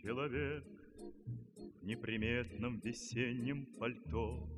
человек в неприметном весеннем пальто.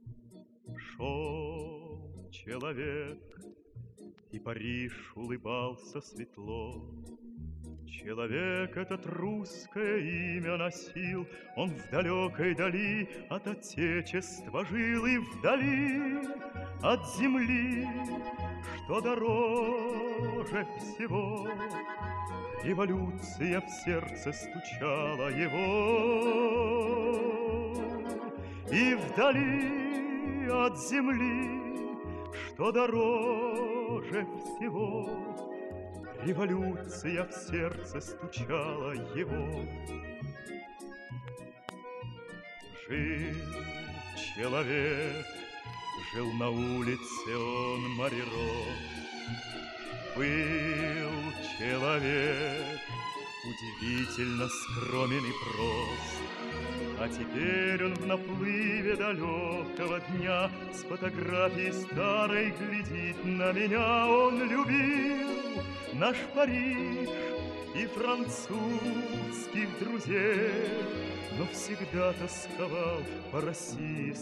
Шел человек, и Париж улыбался светло. Человек этот русское имя носил, он в далекой дали от отечества жил, и вдали от земли, что дороже всего, революция в сердце стучала его. И вдали от земли, что дороже всего, революция в сердце стучала его. Жил человек, жил на улице он Мариро. Был человек удивительно скромен и прост, а теперь он в наплыве далекого дня с фотографией старой глядит на меня. Он любил наш Париж и французских друзей, но всегда тосковал по России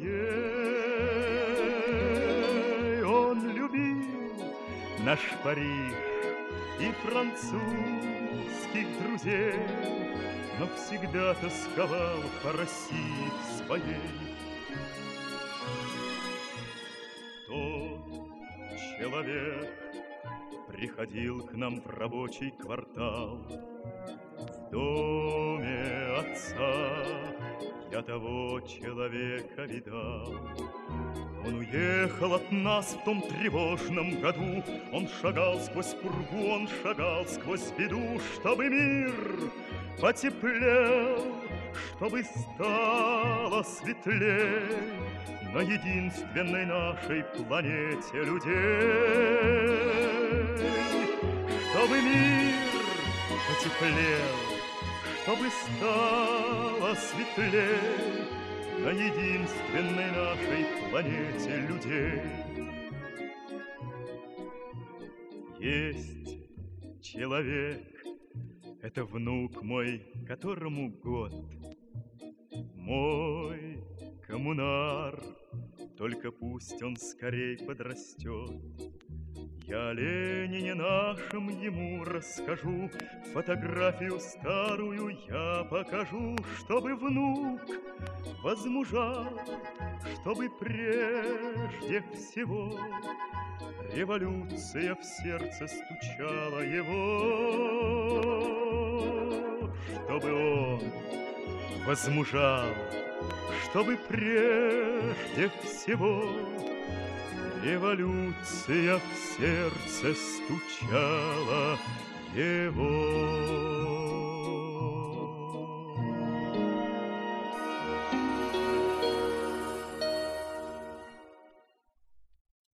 своей. Он любил наш Париж и французских друзей, но всегда тосковал по России своей. Тот человек приходил к нам в рабочий квартал. В доме отца я того человека видал. Он уехал от нас в том тревожном году. Он шагал сквозь пургу, он шагал сквозь беду, чтобы мир потеплел, чтобы стало светлей на единственной нашей планете людей. Чтобы мир потеплел, чтобы стало светлей на единственной нашей планете людей. Есть человек, это внук мой, которому год. Мой коммунар, только пусть он скорей подрастет. Я о Ленине нашем ему расскажу, фотографию старую я покажу, чтобы внук возмужал, чтобы прежде всего революция в сердце стучала его. Чтобы он возмужал, чтобы прежде всего революция в сердце стучала его.